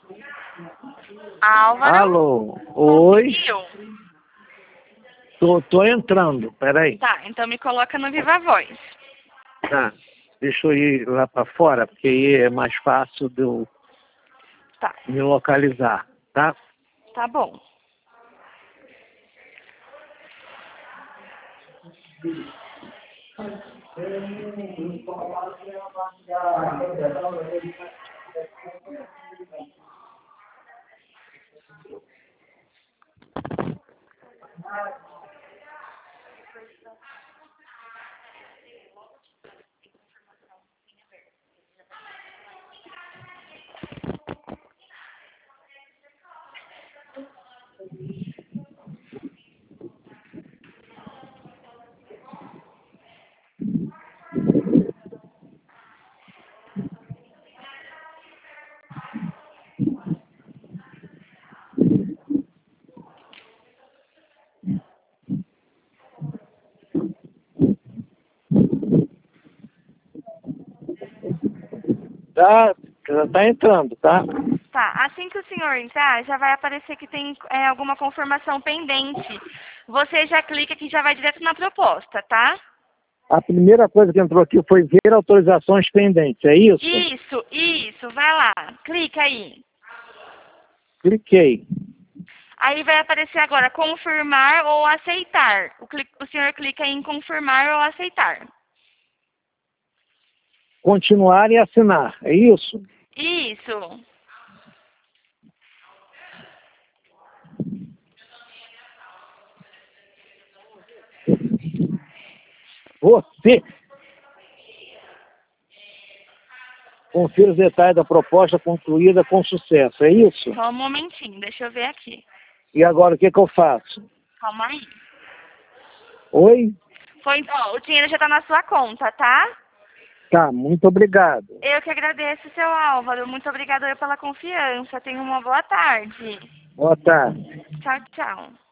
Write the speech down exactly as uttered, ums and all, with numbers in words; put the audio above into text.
Álvaro? Alô? Oi? Conseguiu? Tô, tô entrando, peraí. Tá, então me coloca no Viva Voz. Tá. Deixa eu ir lá pra fora, porque aí é mais fácil de eu Tá, me localizar, tá? tá bom. Tá, já tá entrando, tá? Tá, assim que o senhor entrar, já vai aparecer que tem é, alguma confirmação pendente. Você já clica que já vai direto na proposta, tá? A primeira coisa que entrou aqui foi ver autorizações pendentes, é isso? Isso, isso, vai lá, clica aí. Cliquei. Aí vai aparecer agora confirmar ou aceitar. O, cli- o senhor clica em confirmar ou aceitar. Continuar e assinar, é isso? Isso. Você confira os detalhes da proposta concluída com sucesso, é isso? Só um momentinho, deixa eu ver aqui. E agora o que que eu faço? Calma aí. Oi? Foi, ó, o dinheiro já tá na sua conta, tá? Tá, muito obrigado. Eu que agradeço, seu Álvaro. Muito obrigada pela confiança. Tenha uma boa tarde. Boa tarde. Tchau, tchau.